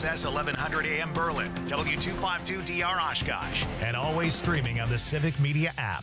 WISS 1100 AM Berlin, W252DR Oshkosh, and always streaming on the Civic Media app.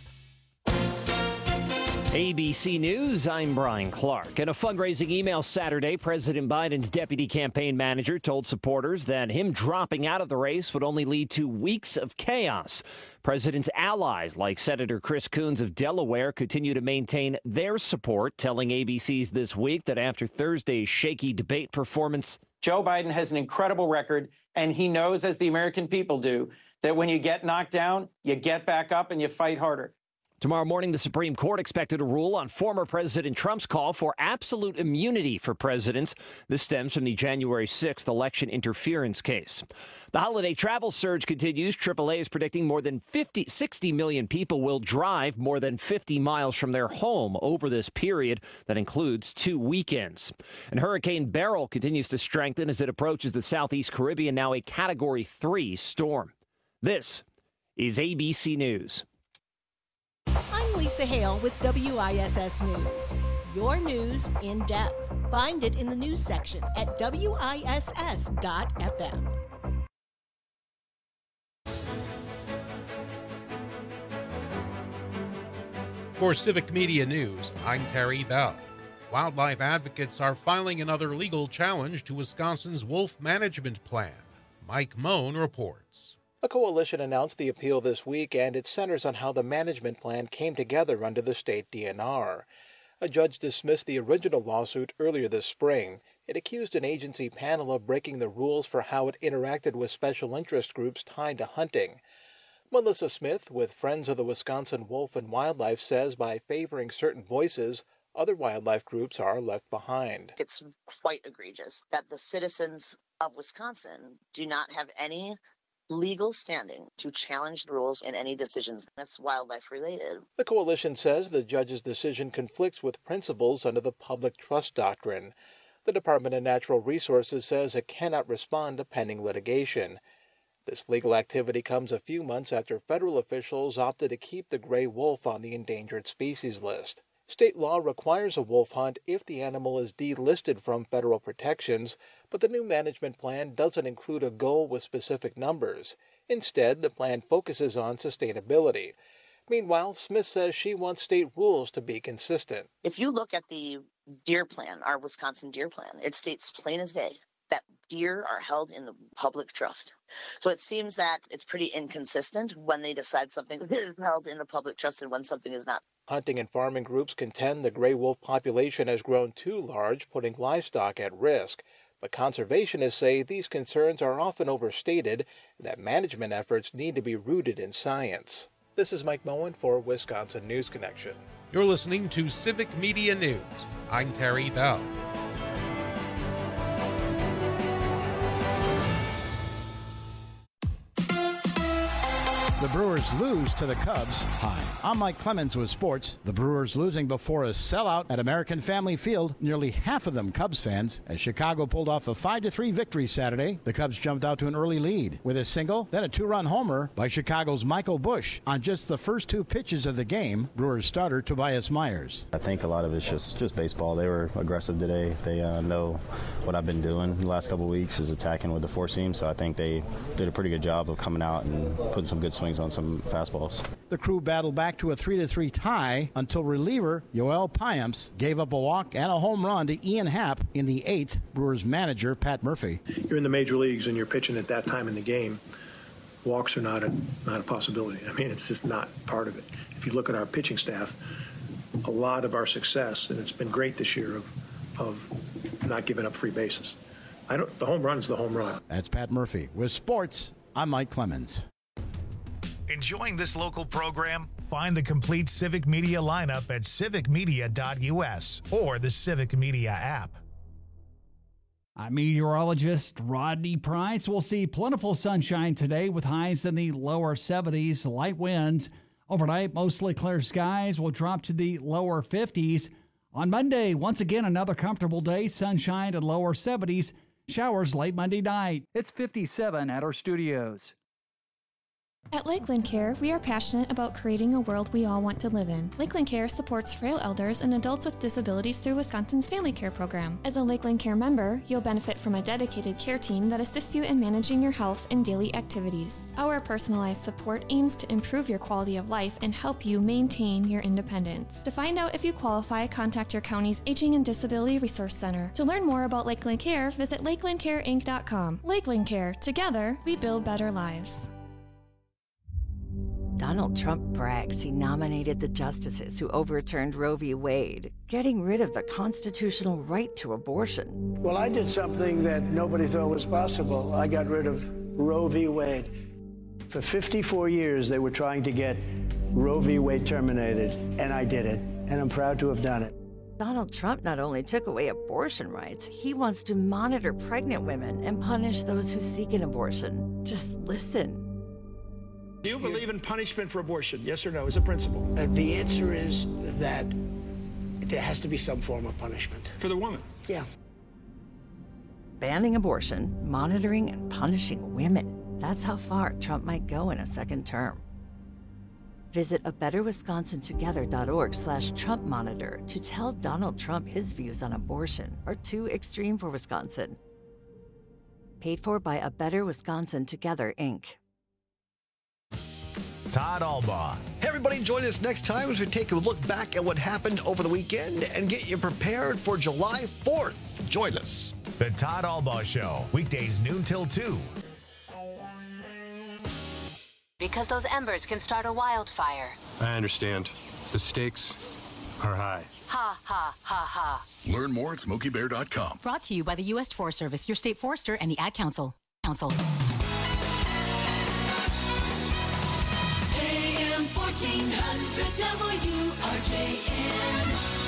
ABC News, I'm Brian Clark. In a fundraising email Saturday, President Biden's deputy campaign manager told supporters that him dropping out of the race would only lead to weeks of chaos. President's allies, like Senator Chris Coons of Delaware, continue to maintain their support, telling ABC's This Week that after Thursday's shaky debate performance, Joe Biden has an incredible record, and he knows, as the American people do, that when you get knocked down, you get back up and you fight harder. Tomorrow morning, the Supreme Court expected to rule on former President Trump's call for absolute immunity for presidents. This stems from the January 6th election interference case. The holiday travel surge continues. AAA is predicting more than 60 million people will drive more than 50 miles from their home over this period. That includes 2 weekends. And Hurricane Beryl continues to strengthen as it approaches the Southeast Caribbean, now a Category 3 storm. This is ABC News. I'm Lisa Hale with WISS News. Your news in depth. Find it in the news section at WISS.FM. For Civic Media News, I'm Terry Bell. Wildlife advocates are filing another legal challenge to Wisconsin's wolf management plan. Mike Moan reports. A coalition announced the appeal this week, and it centers on how the management plan came together under the state DNR. A judge dismissed the original lawsuit earlier this spring. It accused an agency panel of breaking the rules for how it interacted with special interest groups tied to hunting. Melissa Smith, with Friends of the Wisconsin Wolf and Wildlife, says by favoring certain voices, other wildlife groups are left behind. It's quite egregious that the citizens of Wisconsin do not have any legal standing to challenge the rules in any decisions that's wildlife related. The coalition says the judge's decision conflicts with principles under the public trust doctrine. The Department of Natural Resources says it cannot respond to pending litigation. This legal activity comes a few months after federal officials opted to keep the gray wolf on the endangered species list. State law requires a wolf hunt if the animal is delisted from federal protections, but the new management plan doesn't include a goal with specific numbers. Instead, the plan focuses on sustainability. Meanwhile, Smith says she wants state rules to be consistent. If you look at the deer plan, our Wisconsin deer plan, it states plain as day that deer are held in the public trust. So it seems that it's pretty inconsistent when they decide something is held in the public trust and when something is not. Hunting and farming groups contend the gray wolf population has grown too large, putting livestock at risk. But conservationists say these concerns are often overstated and that management efforts need to be rooted in science. This is Mike Moen for Wisconsin News Connection. You're listening to Civic Media News. I'm Terry Bell. The Brewers lose to the Cubs. Hi, I'm Mike Clemens with sports. The Brewers losing before a sellout at American Family Field, nearly half of them Cubs fans, as Chicago pulled off a 5-3 victory Saturday. The Cubs jumped out to an early lead with a single, then a 2-run homer by Chicago's Michael Busch on just the first 2 pitches of the game. Brewers starter Tobias Myers. I think a lot of it's just baseball. They were aggressive today. They know what I've been doing the last couple of weeks is attacking with the 4-seam, so I think they did a pretty good job of coming out and putting some good swings on some fastballs. The crew battled back to a 3-3 tie until reliever Yoel Payamps gave up a walk and a home run to Ian Happ in the 8th. Brewers manager Pat Murphy. You're in the major leagues and you're pitching at that time in the game. Walks are not a possibility. I mean, it's just not part of it. If you look at our pitching staff, a lot of our success, and it's been great this year, of not giving up free bases. The home run is the home run. That's Pat Murphy. With sports, I'm Mike Clemens. Enjoying this local program? Find the complete Civic Media lineup at civicmedia.us or the Civic Media app. I'm meteorologist Rodney Price. We'll see plentiful sunshine today with highs in the lower 70s, light winds. Overnight, mostly clear skies will drop to the lower 50s. On Monday, once again, another comfortable day, sunshine and lower 70s. Showers late Monday night. It's 57 at our studios. At Lakeland Care, we are passionate about creating a world we all want to live in. Lakeland Care supports frail elders and adults with disabilities through Wisconsin's Family Care Program. As a Lakeland Care member, you'll benefit from a dedicated care team that assists you in managing your health and daily activities. Our personalized support aims to improve your quality of life and help you maintain your independence. To find out if you qualify, contact your county's Aging and Disability Resource Center. To learn more about Lakeland Care, visit lakelandcareinc.com. Lakeland Care. Together, we build better lives. Donald Trump brags he nominated the justices who overturned Roe v. Wade, getting rid of the constitutional right to abortion. Well, I did something that nobody thought was possible. I got rid of Roe v. Wade. For 54 years, they were trying to get Roe v. Wade terminated, and I did it, and I'm proud to have done it. Donald Trump not only took away abortion rights, he wants to monitor pregnant women and punish those who seek an abortion. Just listen. Do you believe in punishment for abortion? Yes or no, as a principle? The answer is that there has to be some form of punishment. For the woman? Yeah. Banning abortion, monitoring and punishing women. That's how far Trump might go in a second term. Visit abetterwisconsintogether.org/Trump monitor to tell Donald Trump his views on abortion are too extreme for Wisconsin. Paid for by A Better Wisconsin Together, Inc. Todd Albaugh. Hey, everybody, join us next time as we take a look back at what happened over the weekend and get you prepared for July 4th. Join us. The Todd Albaugh Show, weekdays noon till 2. Because those embers can start a wildfire. I understand. The stakes are high. Ha, ha, ha, ha. Learn more at SmokeyBear.com. Brought to you by the U.S. Forest Service, your state forester, and the Ad Council. AM 1400 WRJN.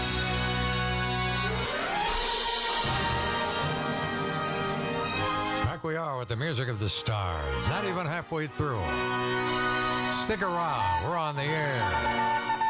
Back we are with the music of the stars. Not even halfway through. Stick around. We're on the air.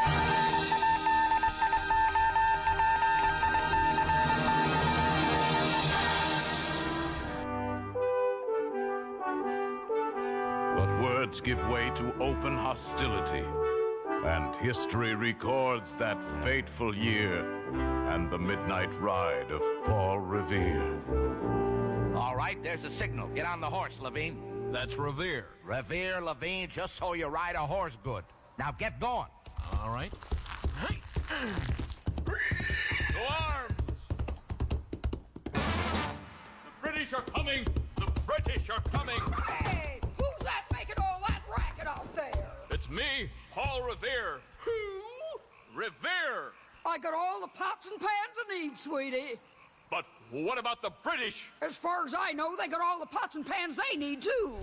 Words give way to open hostility, and history records that fateful year and the midnight ride of Paul Revere. All right, there's a signal. Get on the horse, Levine. That's Revere. Revere, Levine, just so you ride a horse good. Now get going. All right. To arms! The British are coming! The British are coming! Hey, who's that making all that racket out there? It's me, Paul Revere. Who? Revere! I got all the pots and pans I need, sweetie. But what about the British? As far as I know, they got all the pots and pans they need, too.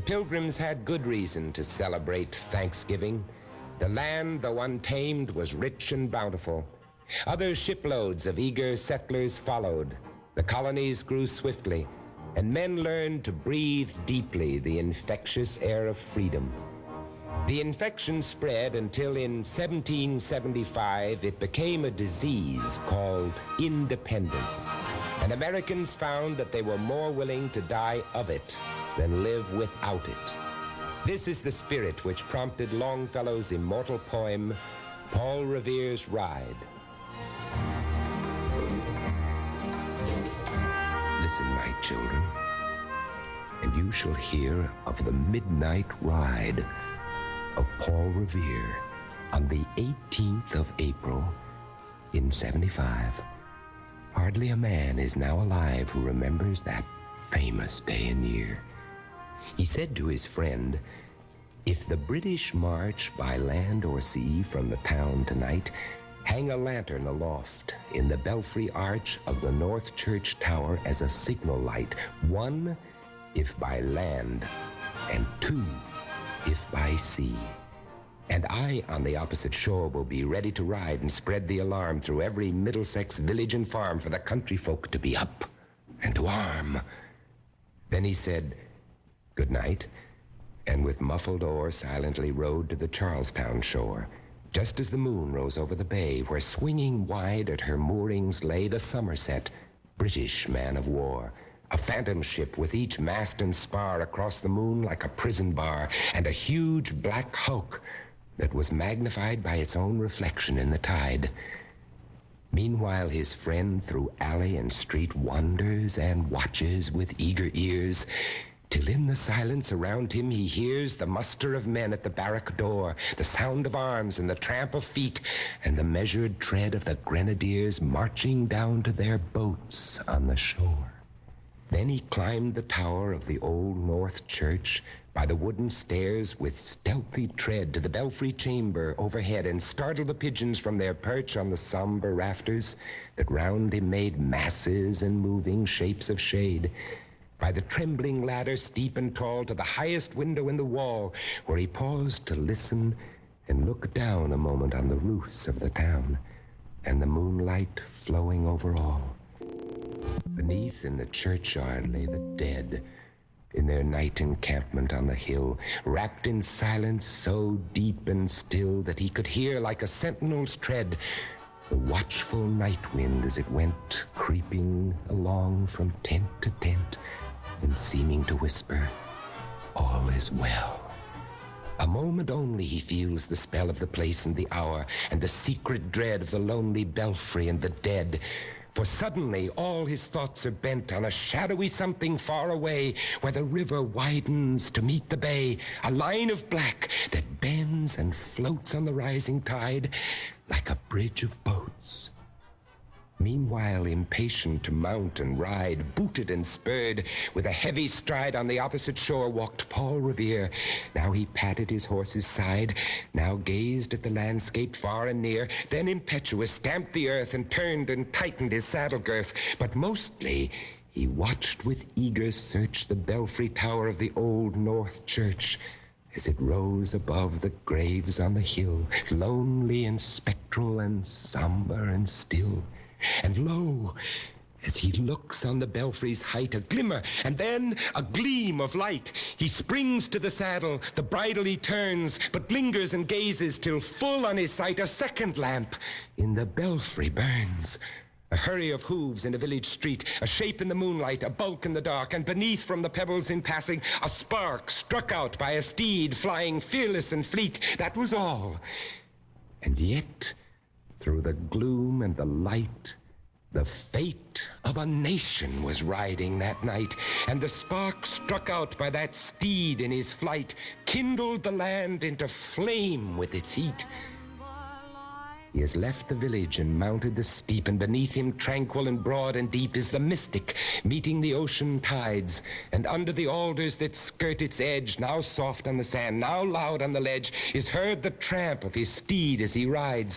Pilgrims had good reason to celebrate Thanksgiving. The land, though untamed, was rich and bountiful. Other shiploads of eager settlers followed. The colonies grew swiftly, and men learned to breathe deeply the infectious air of freedom. The infection spread until in 1775 it became a disease called independence, and Americans found that they were more willing to die of it than live without it. This is the spirit which prompted Longfellow's immortal poem, Paul Revere's Ride. Listen, my children, and you shall hear of the midnight ride of Paul Revere on the 18th of April in 75. Hardly a man is now alive who remembers that famous day and year. He said to his friend, "If the British march by land or sea from the town tonight, hang a lantern aloft in the belfry arch of the North Church Tower as a signal light. 1, if by land, and 2, if by sea. And I, on the opposite shore, will be ready to ride and spread the alarm through every Middlesex village and farm for the country folk to be up and to arm." Then he said, "Good night," and with muffled oar silently rowed to the Charlestown shore, just as the moon rose over the bay, where swinging wide at her moorings lay the Somerset, British man of war, a phantom ship with each mast and spar across the moon like a prison bar, and a huge black hulk that was magnified by its own reflection in the tide. Meanwhile, his friend through alley and street wanders and watches with eager ears, till in the silence around him he hears the muster of men at the barrack door, the sound of arms and the tramp of feet, and the measured tread of the grenadiers marching down to their boats on the shore. Then he climbed the tower of the old North Church by the wooden stairs with stealthy tread to the belfry chamber overhead, and startled the pigeons from their perch on the somber rafters that round him made masses and moving shapes of shade. By the trembling ladder, steep and tall, to the highest window in the wall, where he paused to listen and look down a moment on the roofs of the town, and the moonlight flowing over all. Beneath in the churchyard lay the dead, in their night encampment on the hill, wrapped in silence so deep and still that he could hear, like a sentinel's tread, the watchful night wind as it went creeping along from tent to tent, and seeming to whisper, "All is well." A moment only he feels the spell of the place and the hour, and the secret dread of the lonely belfry and the dead. For suddenly all his thoughts are bent on a shadowy something far away, where the river widens to meet the bay, a line of black that bends and floats on the rising tide like a bridge of boats. Meanwhile, impatient to mount and ride, booted and spurred, with a heavy stride on the opposite shore walked Paul Revere. Now he patted his horse's side, now gazed at the landscape far and near, then impetuous stamped the earth and turned and tightened his saddle girth. But mostly he watched with eager search the belfry tower of the old North Church as it rose above the graves on the hill, lonely and spectral and somber and still. And lo, as he looks on the belfry's height, a glimmer, and then a gleam of light. He springs to the saddle, the bridle he turns, but lingers and gazes till full on his sight a second lamp in the belfry burns. A hurry of hooves in a village street, a shape in the moonlight, a bulk in the dark, and beneath from the pebbles in passing, a spark struck out by a steed flying fearless and fleet. That was all. And yet, through the gloom and the light, the fate of a nation was riding that night, and the spark struck out by that steed in his flight kindled the land into flame with its heat. He has left the village and mounted the steep, and beneath him, tranquil and broad and deep, is the Mystic, meeting the ocean tides. And under the alders that skirt its edge, now soft on the sand, now loud on the ledge, is heard the tramp of his steed as he rides.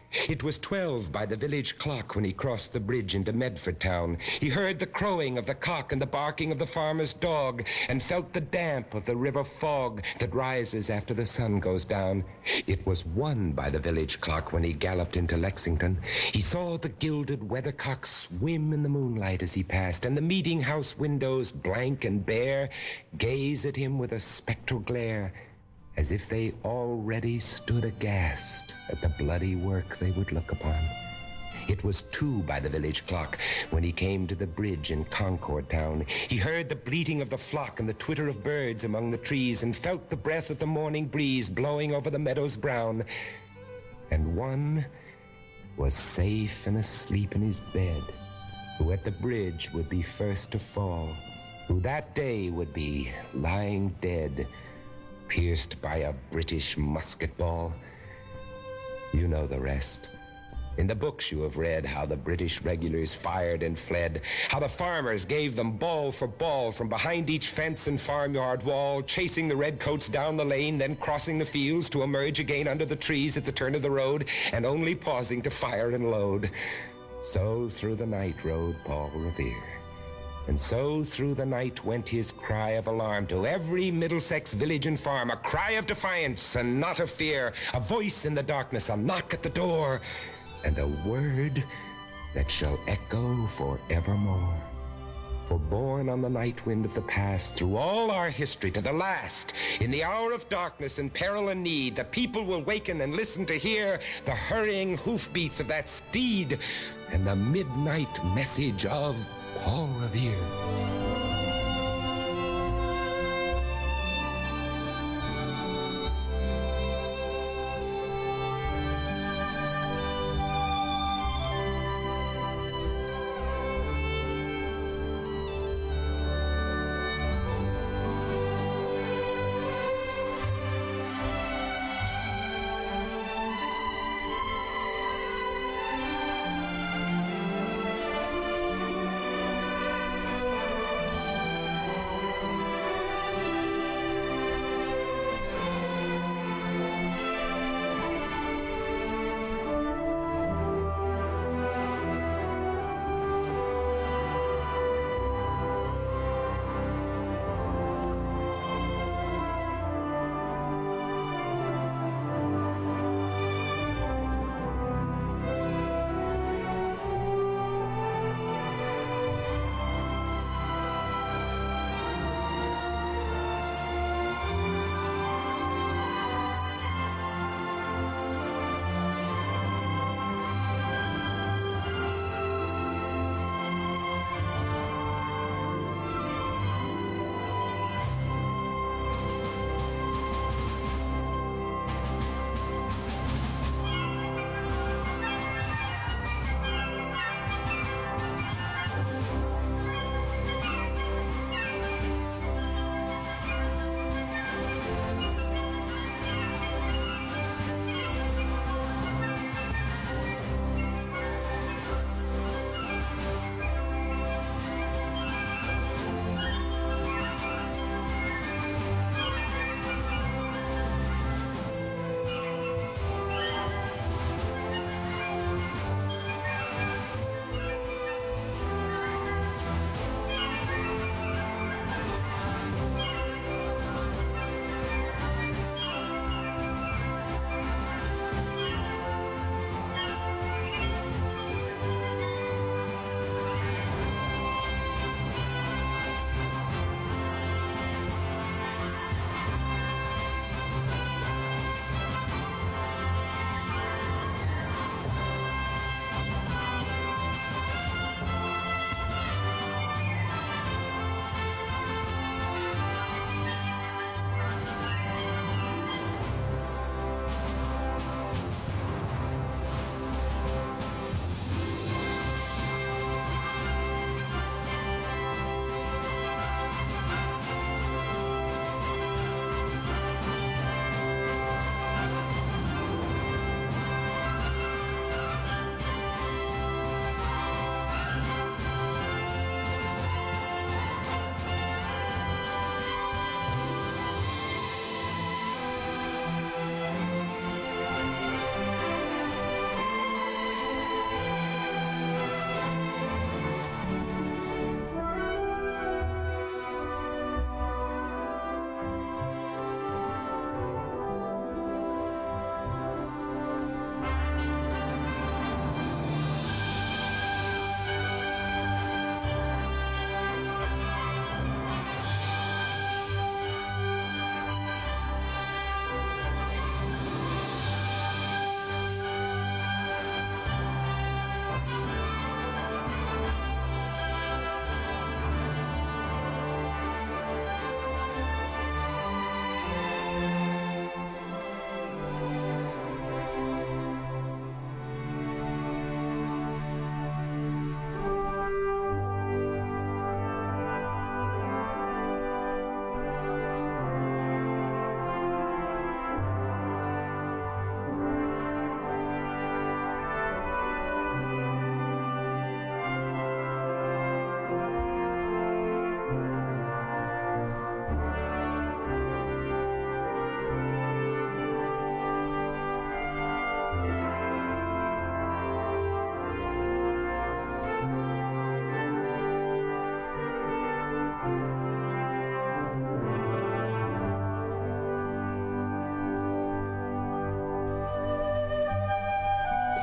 It was 12 by the village clock when he crossed the bridge into Medford town. He heard the crowing of the cock and the barking of the farmer's dog, and felt the damp of the river fog that rises after the sun goes down. It was 1 by the village clock when he galloped into Lexington. He saw the gilded weathercock swim in the moonlight as he passed, and the meeting house windows, blank and bare, gaze at him with a spectral glare, as if they already stood aghast at the bloody work they would look upon. It was 2 by the village clock when he came to the bridge in Concord town. He heard the bleating of the flock and the twitter of birds among the trees, and felt the breath of the morning breeze blowing over the meadows brown. And 1 was safe and asleep in his bed, who at the bridge would be first to fall, who that day would be lying dead, pierced by a British musket ball. You know the rest. In the books you have read how the British regulars fired and fled, how the farmers gave them ball for ball from behind each fence and farmyard wall, chasing the redcoats down the lane, then crossing the fields to emerge again under the trees at the turn of the road, and only pausing to fire and load. So through the night rode Paul Revere. And so through the night went his cry of alarm to every Middlesex village and farm, a cry of defiance and not of fear, a voice in the darkness, a knock at the door, and a word that shall echo forevermore. For born on the night wind of the past, through all our history to the last, in the hour of darkness and peril and need, the people will waken and listen to hear the hurrying hoofbeats of that steed and the midnight message of Paul Revere.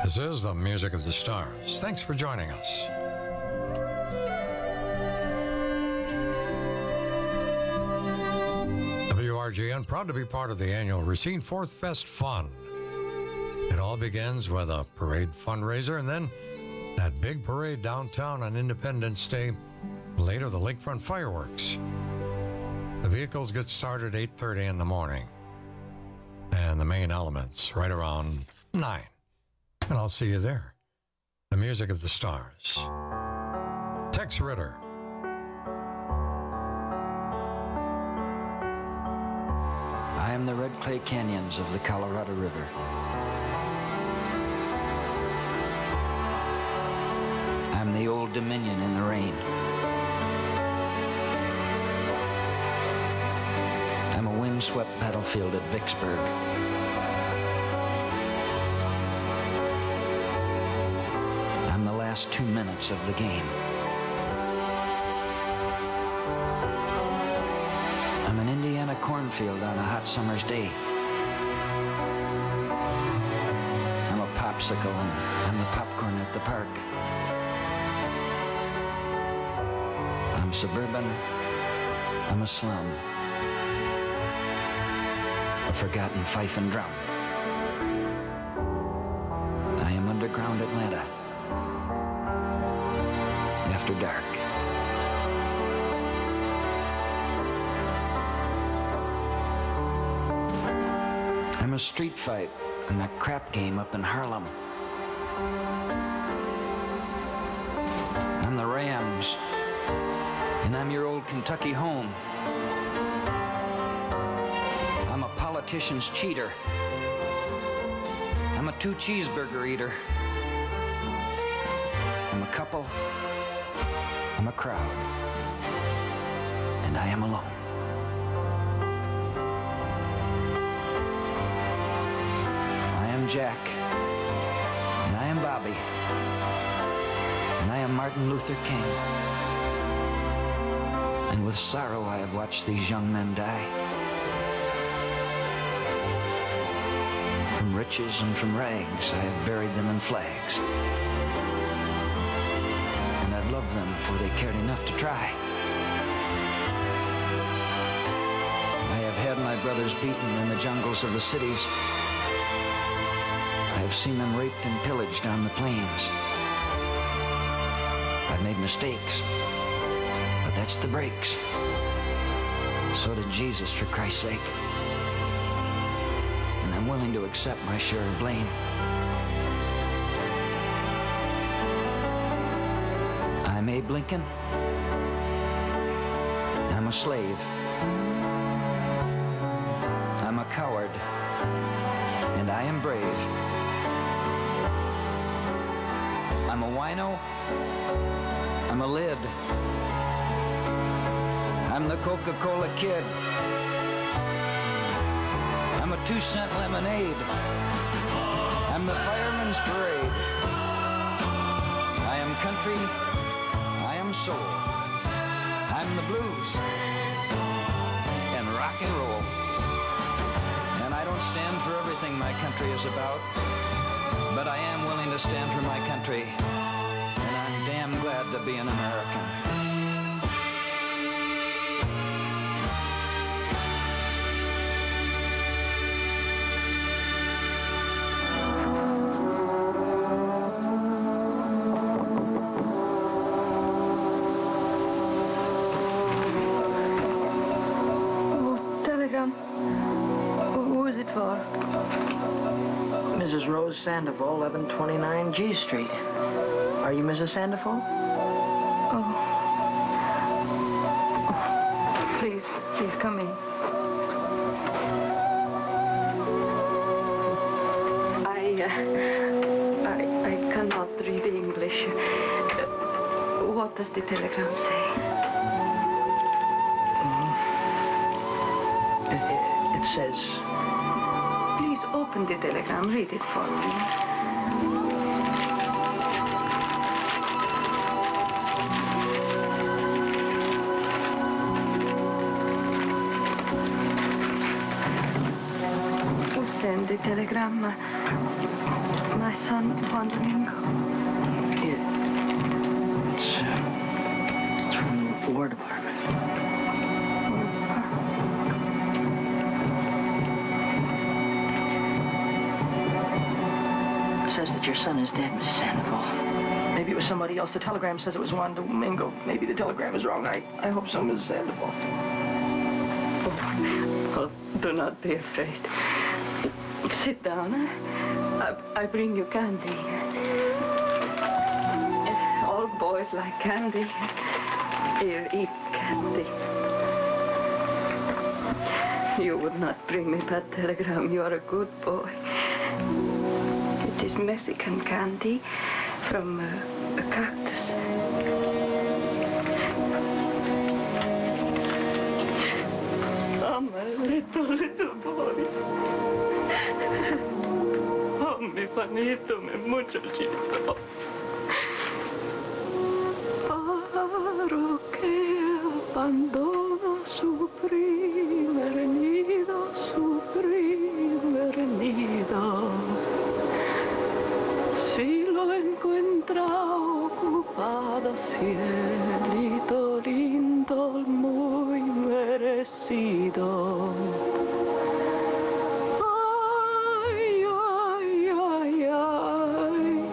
This is the Music of the Stars. Thanks for joining us. WRGN, proud to be part of the annual Racine Fourth Fest Fun. It all begins with a parade fundraiser and then that big parade downtown on Independence Day. Later, the lakefront fireworks. The vehicles get started at 8:30 in the morning. And the main elements right around 9. And I'll see you there. The Music of the Stars. Tex Ritter. I am the red clay canyons of the Colorado River. I'm the Old Dominion in the rain. I'm a windswept battlefield at Vicksburg. I'm the last 2 minutes of the game. I'm an Indiana cornfield on a hot summer's day. I'm a popsicle and I'm the popcorn at the park. I'm suburban, I'm a slum, a forgotten fife and drum. I am underground Atlanta, after dark. I'm a street fight and a crap game up in Harlem. I'm the Rams, and I'm your old Kentucky home. I'm a politician's cheater. I'm a 2-cheeseburger eater. I'm a couple. I'm a crowd. And I am alone. I am Jack. And I am Bobby. And I am Martin Luther King. And with sorrow I have watched these young men die. From riches and from rags, I have buried them in flags. And I've loved them for they cared enough to try. I have had my brothers beaten in the jungles of the cities. I have seen them raped and pillaged on the plains. I've made mistakes. But that's the breaks. So did Jesus, for Christ's sake. And I'm willing to accept my share of blame. I'm Abe Lincoln. I'm a slave. I'm a coward. And I am brave. I'm a wino. I'm a lid. I'm the Coca-Cola kid. I'm a 2-cent lemonade. I'm the fireman's parade. I am country. I am soul. I'm the blues and rock and roll. And I don't stand for everything my country is about, but I am willing to stand for my country. And I'm damn glad to be an American. Who is it for? Mrs. Rose Sandoval, 1129 G Street. Are you Mrs. Sandoval? Oh. Please come in. I cannot read English. What does the telegram say? It says... Please open the telegram. Read it for me. Who sent the telegram? my son, Juan Domingo? It's from the War Department. It says that your son is dead, Mrs. Sandoval. Maybe it was somebody else. The telegram says it was Juan Domingo. Maybe the telegram is wrong. I hope so, Mrs. Sandoval. Oh, do not be afraid. Sit down. I bring you candy. All boys like candy. Here, eat candy. You would not bring me that telegram. You are a good boy. It is Mexican candy from a cactus. Oh, my little boy. Oh, mi panito, mi muchachito. Paro que abandona su primer nido, su primer nido. Si lo encuentra ocupado, cielito lindo, muy merecido. Ay, ay, ay, ay,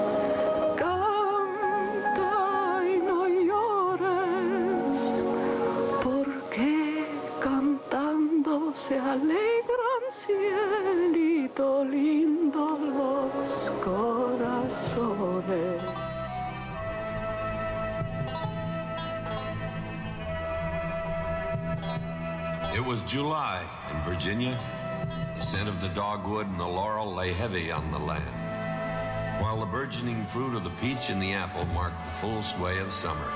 canta y no llores, porque cantando se alegran, cielito lindo, los corazones. It was July in Virginia. The scent of the dogwood and the laurel lay heavy on the land, while the burgeoning fruit of the peach and the apple marked the full sway of summer.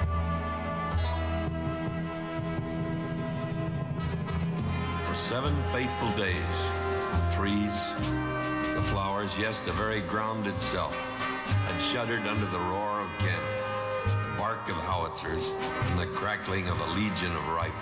For 7 faithful days, the trees, the flowers, yes, the very ground itself, had shuddered under the roar of cannon, the bark of howitzers, and the crackling of a legion of rifles.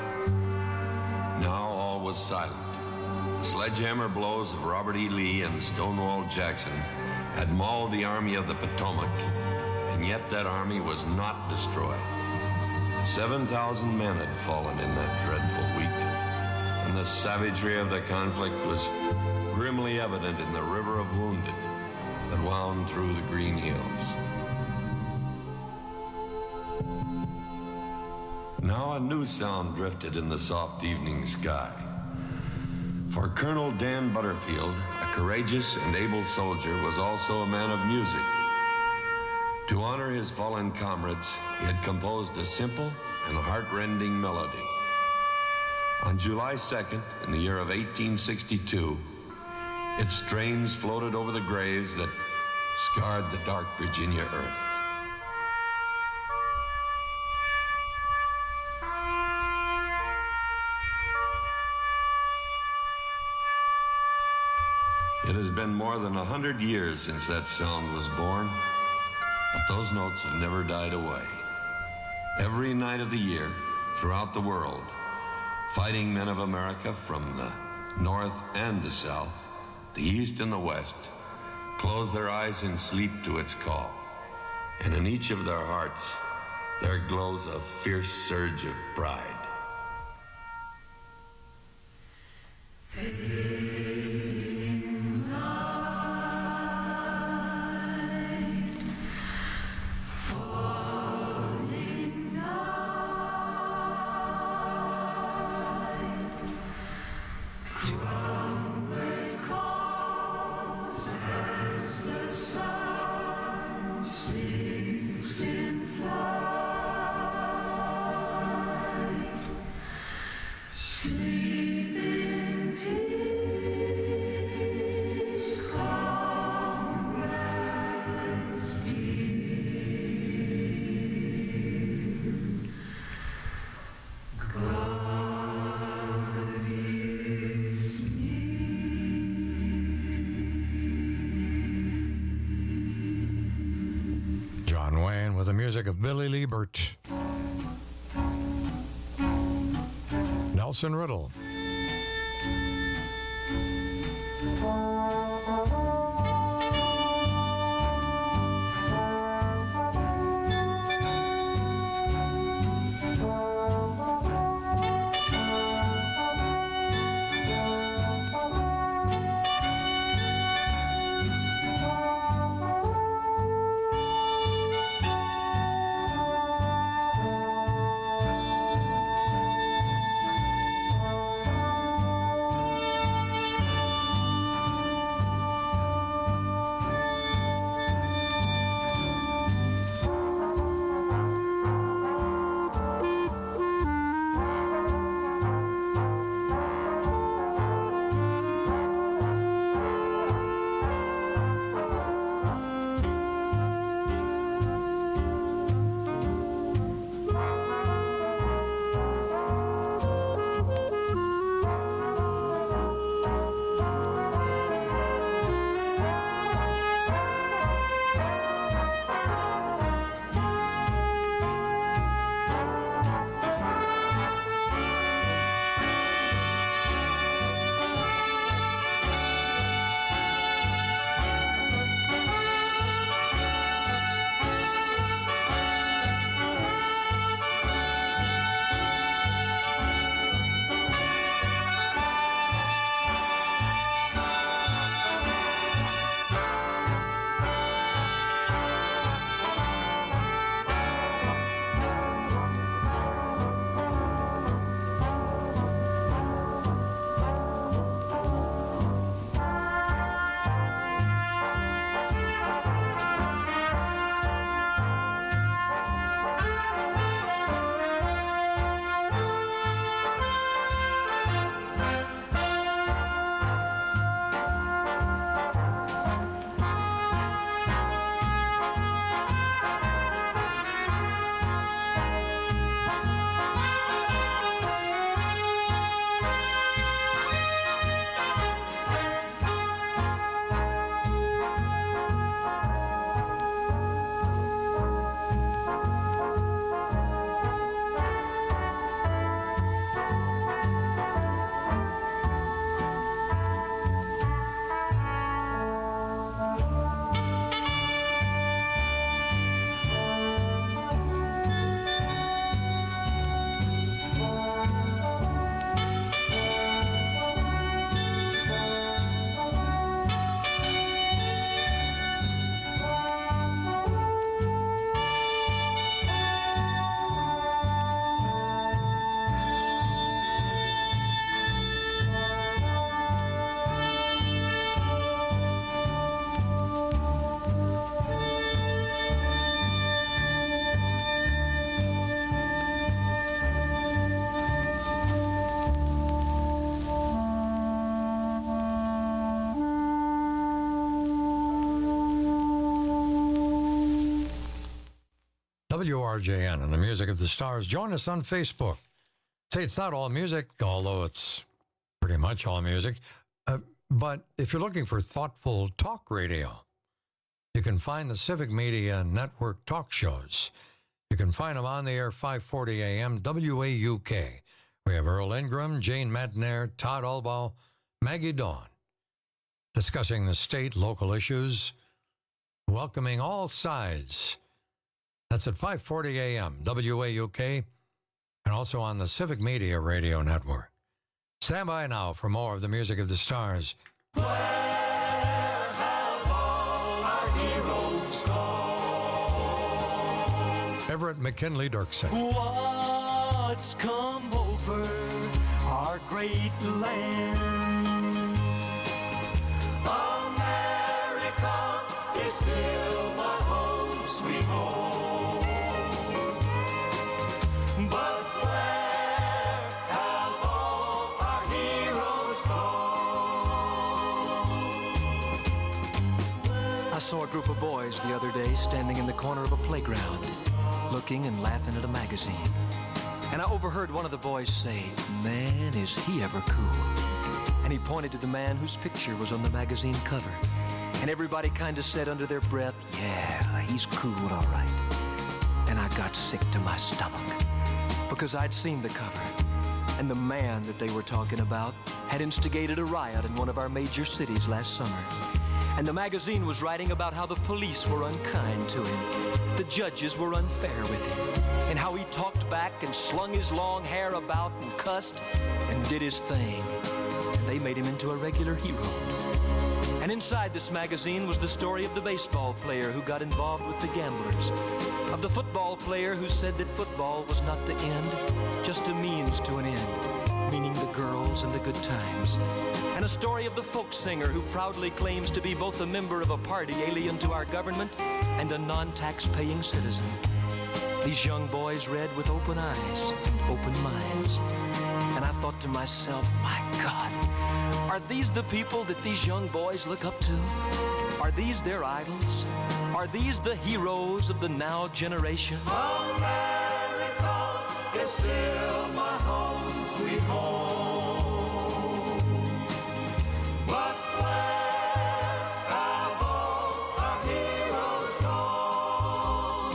Now all was silent. The sledgehammer blows of Robert E. Lee and Stonewall Jackson had mauled the Army of the Potomac, and yet that army was not destroyed. 7,000 men had fallen in that dreadful week, and the savagery of the conflict was grimly evident in the river of wounded that wound through the green hills. Now a new sound drifted in the soft evening sky. For Colonel Dan Butterfield, a courageous and able soldier, was also a man of music. To honor his fallen comrades, he had composed a simple and heart-rending melody. On July 2nd, in the year of 1862, its strains floated over the graves that scarred the dark Virginia earth. It has been more than 100 years since that sound was born, but those notes have never died away. Every night of the year, throughout the world, fighting men of America from the north and the south, the east and the west, close their eyes in sleep to its call. And in each of their hearts, there glows a fierce surge of pride. With the music of Billy Liebert. Nelson Riddle. WRJN and the Music of the Stars. Join us on Facebook. Say it's not all music, although it's pretty much all music. But if you're looking for thoughtful talk radio, you can find the Civic Media Network talk shows. You can find them on the air 540 AM, WAUK. We have Earl Ingram, Jane Madnair, Todd Albaugh, Maggie Dawn, discussing the state, local issues, welcoming all sides. That's at 540 AM, WAUK, and also on the Civic Media Radio Network. Stand by now for more of the Music of the Stars. Where have all our heroes gone? Everett McKinley Dirksen. What's come over our great land? America is still my home, sweet home. But where have all our heroes gone? I saw a group of boys the other day standing in the corner of a playground, looking and laughing at a magazine. And I overheard one of the boys say, "Man, is he ever cool." And he pointed to the man whose picture was on the magazine cover. And everybody kind of said under their breath, "Yeah, he's cool, all right." And I got sick to my stomach because I'd seen the cover. And the man that they were talking about had instigated a riot in one of our major cities last summer. And the magazine was writing about how the police were unkind to him, the judges were unfair with him, and how he talked back and slung his long hair about and cussed and did his thing. And they made him into a regular hero. And inside this magazine was the story of the baseball player who got involved with the gamblers, of the football player who said that football was not the end, just a means to an end, meaning the girls and the good times. And a story of the folk singer who proudly claims to be both a member of a party alien to our government and a non-tax-paying citizen. These young boys read with open eyes and open minds. And I thought to myself, my God, are these the people that these young boys look up to? Are these their idols? Are these the heroes of the now generation? America is still my home, sweet home. But where have all our heroes gone?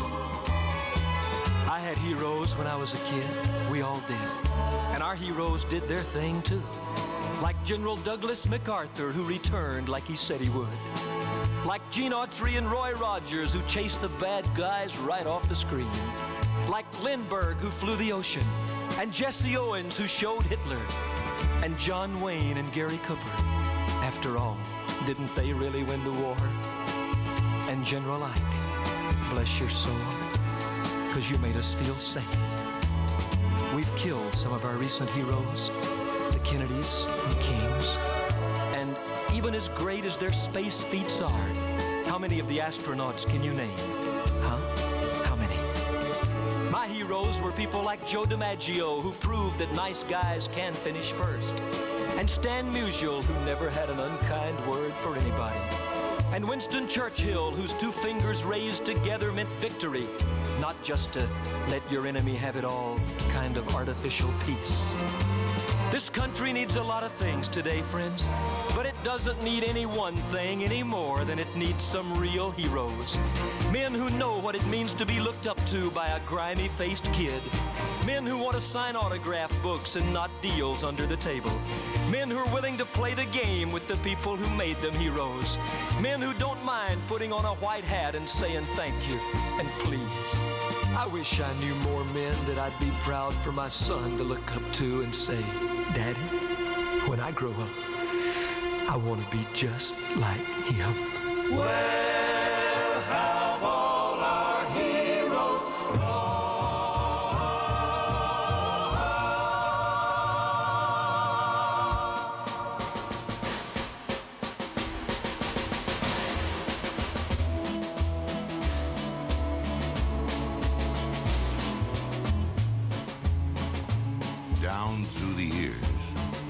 I had heroes when I was a kid. We all did. And our heroes did their thing too. Like General Douglas MacArthur, who returned like he said he would. Like Gene Autry and Roy Rogers, who chased the bad guys right off the screen. Like Lindbergh, who flew the ocean. And Jesse Owens, who showed Hitler. And John Wayne and Gary Cooper. After all, didn't they really win the war? And General Ike, bless your soul, 'cause you made us feel safe. We've killed some of our recent heroes, the Kennedys and Kings. And even as great as their space feats are, how many of the astronauts can you name? Huh? How many? My heroes were people like Joe DiMaggio, who proved that nice guys can finish first. And Stan Musial, who never had an unkind word for anybody. And Winston Churchill, whose two fingers raised together meant victory, not just to let your enemy have it all, kind of artificial peace. This country needs a lot of things today, friends, but it doesn't need any one thing any more than it needs some real heroes. Men who know what it means to be looked up to by a grimy-faced kid. Men who want to sign autograph books and not deals under the table. Men who are willing to play the game with the people who made them heroes. Men who don't mind putting on a white hat and saying thank you and please. I wish I knew more men that I'd be proud for my son to look up to and say, "Daddy, when I grow up, I want to be just like him." Where have all our heroes gone? Down through the years,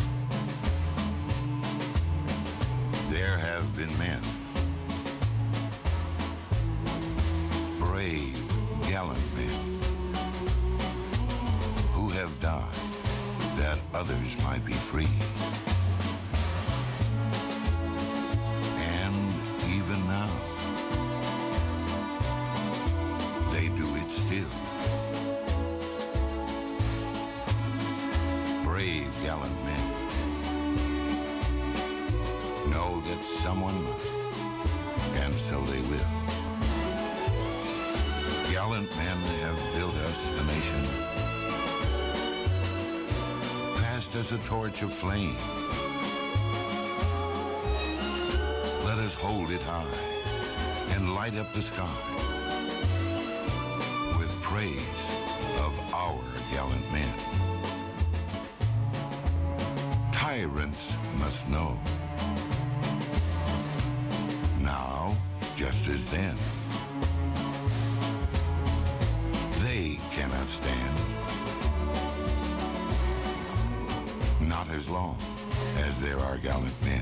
there have been men, brave, gallant men, others might be free. And even now, they do it still. Brave, gallant men know that someone must, and so they will. Gallant men have built us a nation, passed us a torch of flame. Let us hold it high and light up the sky with praise of our gallant men. Tyrants must know, now just as then, they cannot stand, not as long as there are gallant men.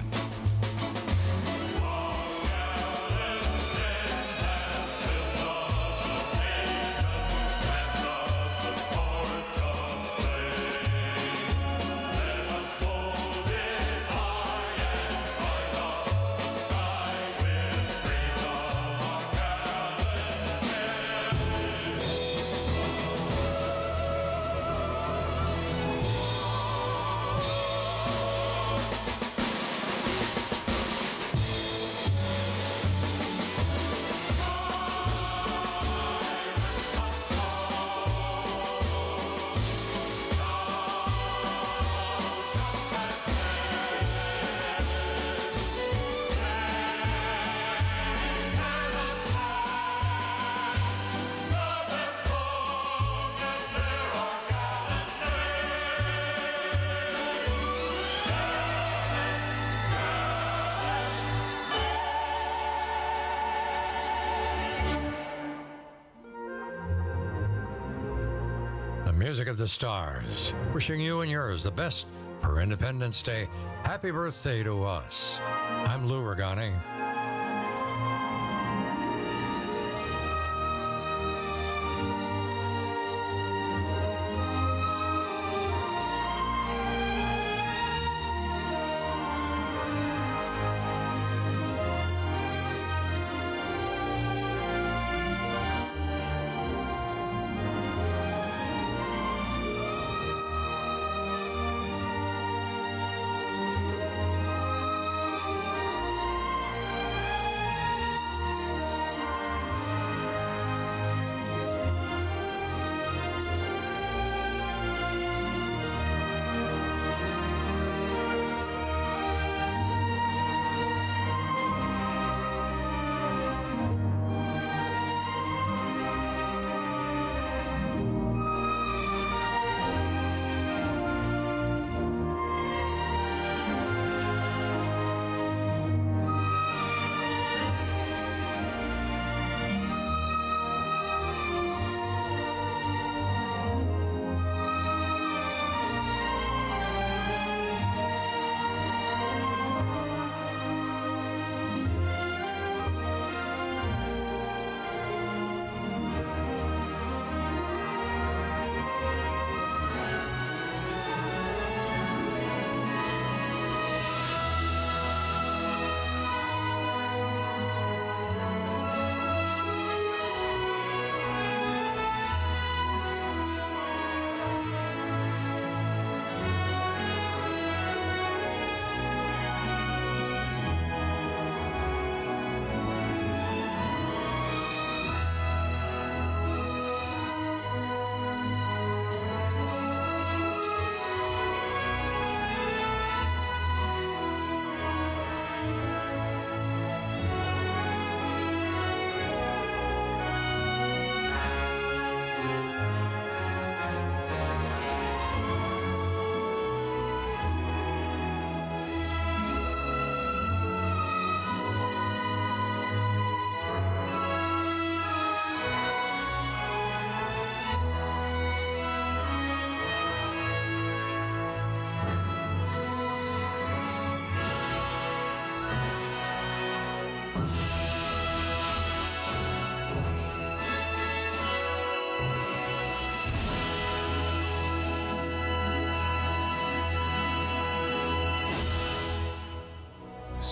Music of the Stars, wishing you and yours the best for Independence Day. Happy birthday to us. I'm Lou Regani.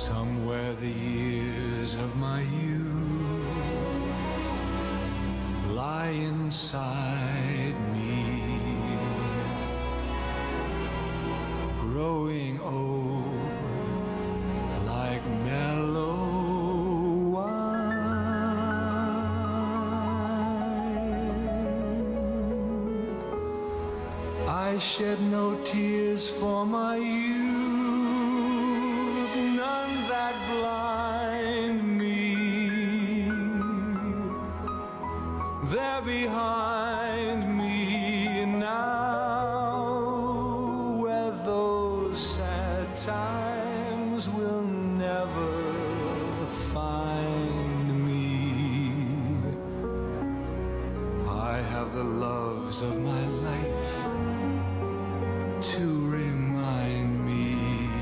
Somewhere the years of my youth lie inside me, growing old like mellow wine. I shed no tears for my youth, none that blind me. They're behind me now, where those sad times will never find me. I have the loves of my life to remind me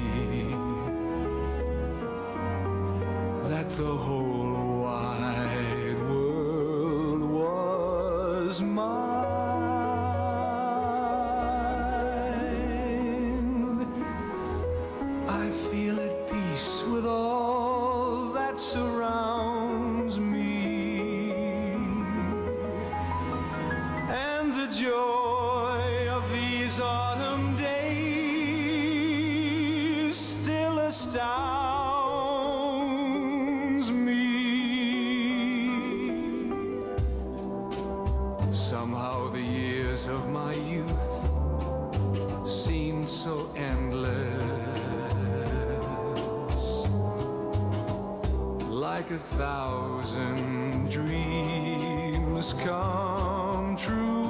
that the whole wide world was mine. I feel at peace with all that surrounds me, and the joy of these autumn days still astounds me. Somehow the years of my youth seemed so endless, like 1,000 dreams come true.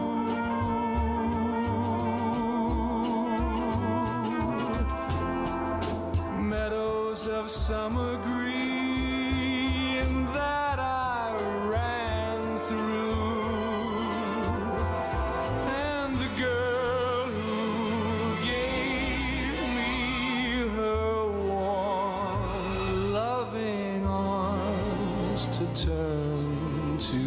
Meadows of summer green that I ran through, and the girl who gave me her warm, loving arms to turn to.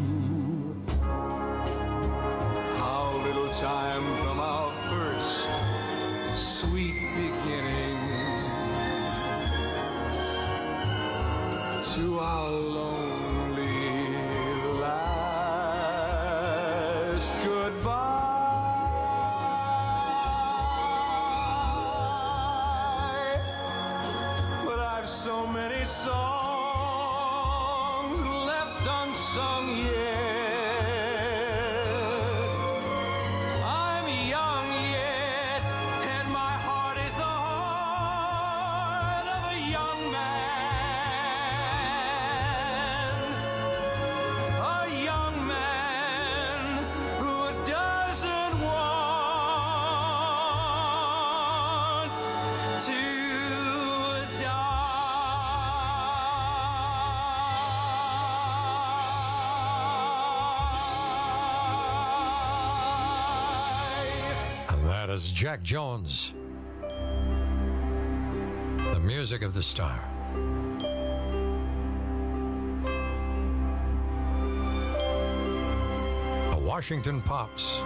How little time from our first sweet beginning to our lonely last goodbye. But I've so many songs left unsung yet. I'm young yet, and my heart is the heart of a young man. A young man who doesn't want to And that is Jack Jones, the music of the stars. The Washington Pops.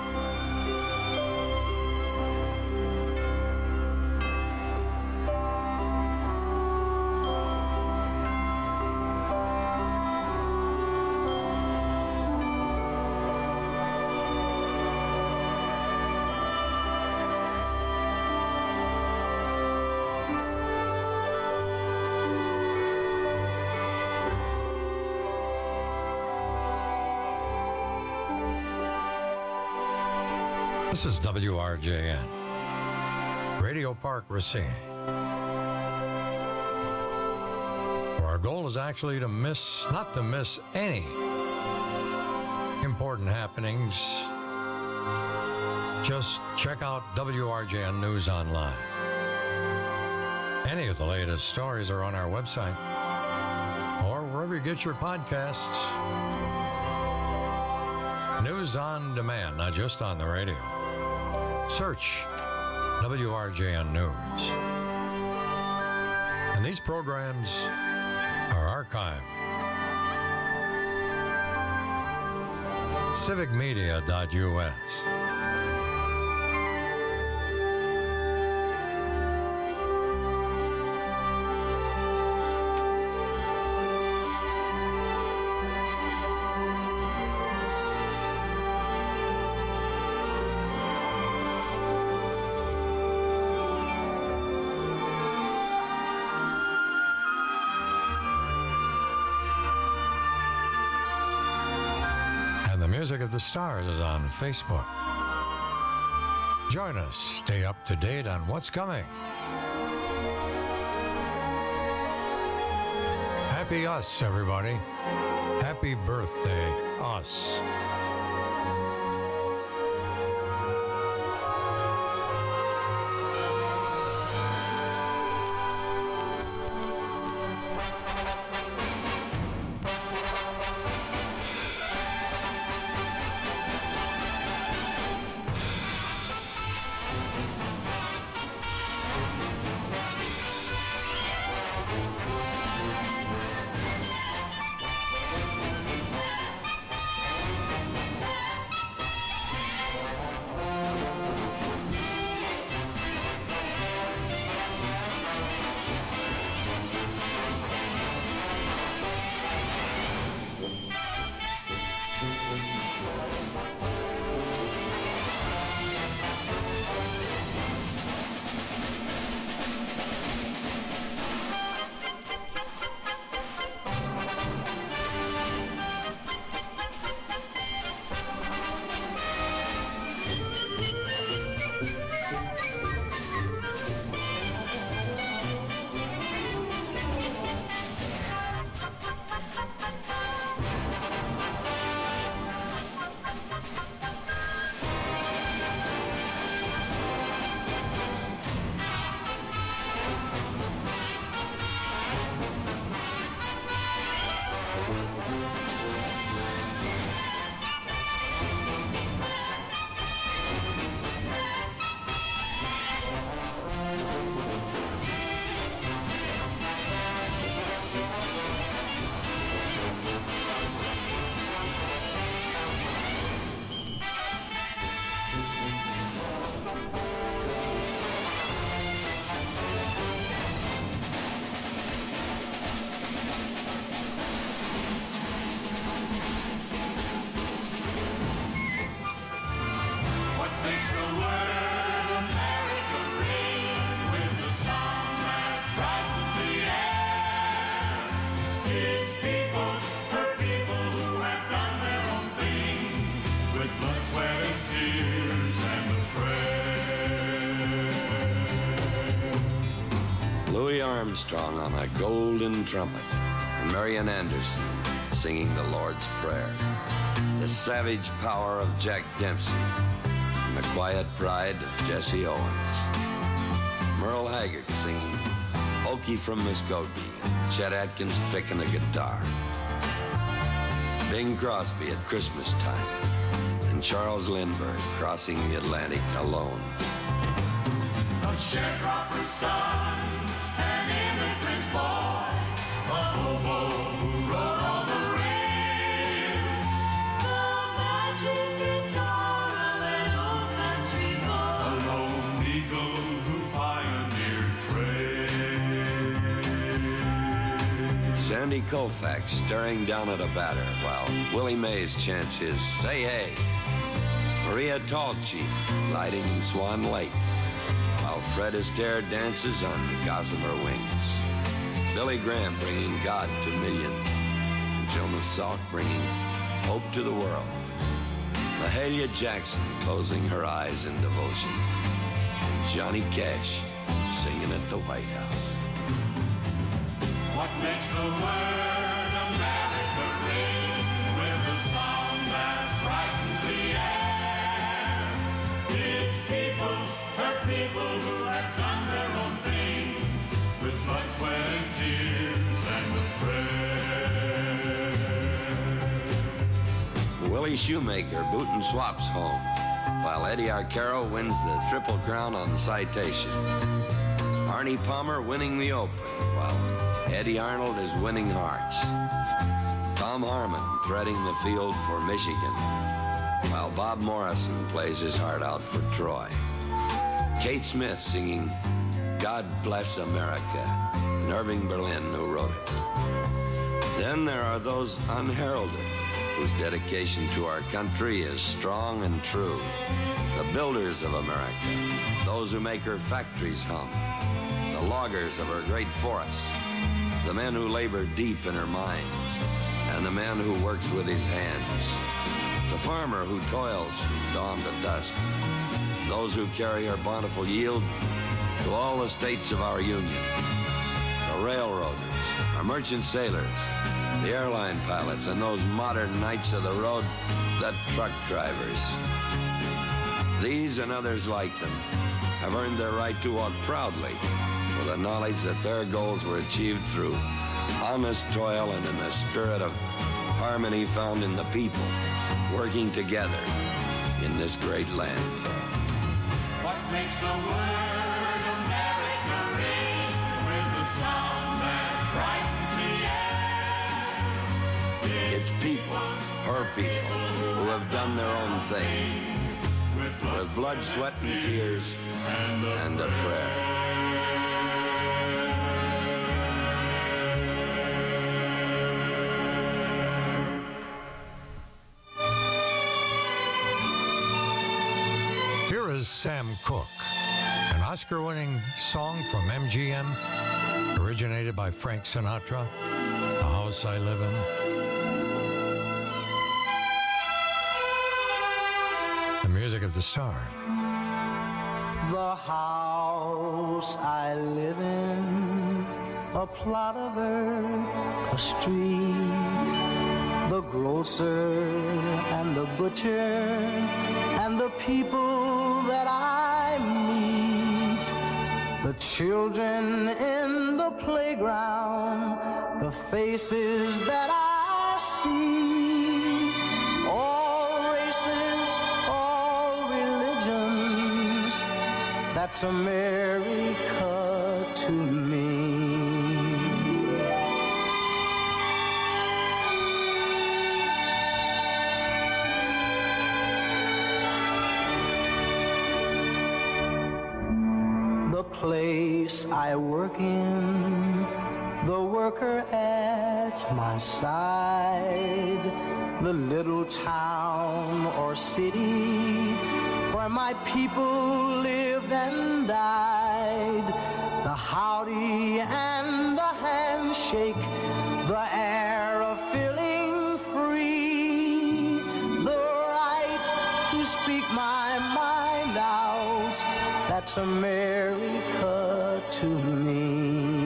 This is WRJN, Radio Park, Racine. Our goal is actually not to miss any important happenings. Just check out WRJN News Online. Any of the latest stories are on our website or wherever you get your podcasts. News on demand, not just on the radio. Search WRJN News. And these programs are archived. civicmedia.us. Music of the Stars is on Facebook. Join us. Stay up to date on what's coming. Happy Us, everybody. Happy birthday, us. Armstrong on a golden trumpet, and Marian Anderson singing the Lord's Prayer. The savage power of Jack Dempsey, and the quiet pride of Jesse Owens. Merle Haggard singing Okie from Muskogee, and Chet Atkins picking a guitar. Bing Crosby at Christmas time, and Charles Lindbergh crossing the Atlantic alone. A sharecropper's son, an immigrant boy, a hobo who wrote all the rails, the magic guitar of an old country boy, a lone eagle who pioneered trade. Sandy Koufax staring down at a batter while Willie Mays chants his Say Hey. Maria Tallchief gliding in Swan Lake, while Fred Astaire dances on gossamer wings. Billy Graham bringing God to millions. And Jonas Salk bringing hope to the world. Mahalia Jackson closing her eyes in devotion. And Johnny Cash singing at the White House. What makes the word America ring with a song that brightens the air? It's people, her people who have done their own thing with blood, sweat, and tears and with prayer. Willie Shoemaker booting swaps home, while Eddie Arcaro wins the Triple Crown on Citation. Arnie Palmer winning the Open, while Eddie Arnold is winning hearts. Tom Harmon threading the field for Michigan, while Bob Morrison plays his heart out for Troy. Kate Smith singing God Bless America, and Irving Berlin who wrote it. Then there are those unheralded, whose dedication to our country is strong and true. The builders of America, those who make her factories hum, the loggers of her great forests, the men who labor deep in her mines, and the man who works with his hands. the farmer who toils from dawn to dusk, those who carry our bountiful yield to all the states of our union, the railroaders, our merchant sailors, the airline pilots, and those modern knights of the road, the truck drivers. These and others like them have earned their right to walk proudly with the knowledge that their goals were achieved through honest toil and in the spirit of harmony found in the people working together in this great land. What makes the word America ring with the sound that brightens the air? It's people, her people, who have done their own thing with blood, sweat, and tears and a prayer. Here is Sam Cooke, an Oscar-winning song from MGM, originated by Frank Sinatra, The House I Live In. The music of the star. The house I live in, a plot of earth, a street, the grocer and the butcher and the people that I meet, the children in the playground, the faces that I see, all races, all religions, that's America to me. The place I work in, the worker at my side, the little town or city where my people lived and died, the howdy and the handshake, the air of feeling free, the right to speak my mind out, that's America to me.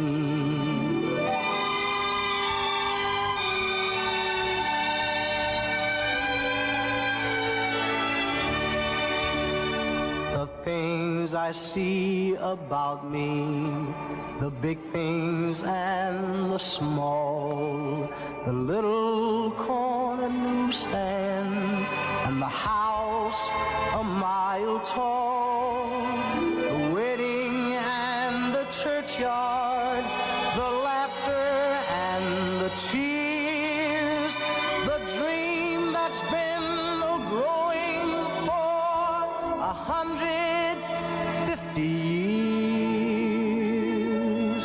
The things I see about me, the big things and the small, the little corner newsstand and the house a mile tall, the wedding and the churchyard, the laughter and the cheers, the dream that's been growing for 150 years,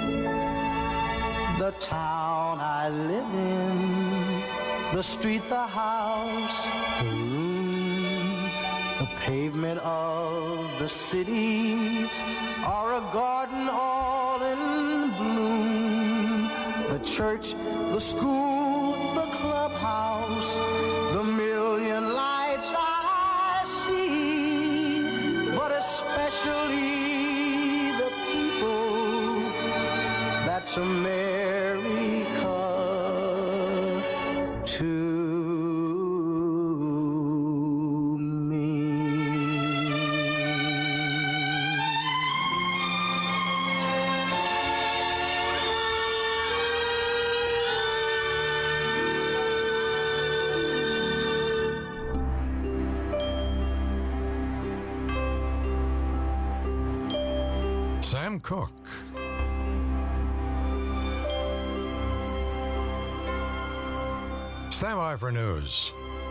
the town I live in, the street, the house, the room, the pavement of the city, or a garden all in bloom, the church, the school, the clubhouse, the million lights I see, but especially the people, that's America to Sam Cooke. Stand by for news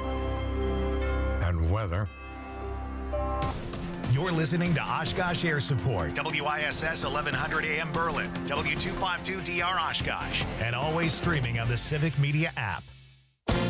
and weather. You're listening to Oshkosh Air Support, WISS 1100 AM Berlin, W252DR Oshkosh, and always streaming on the Civic Media app.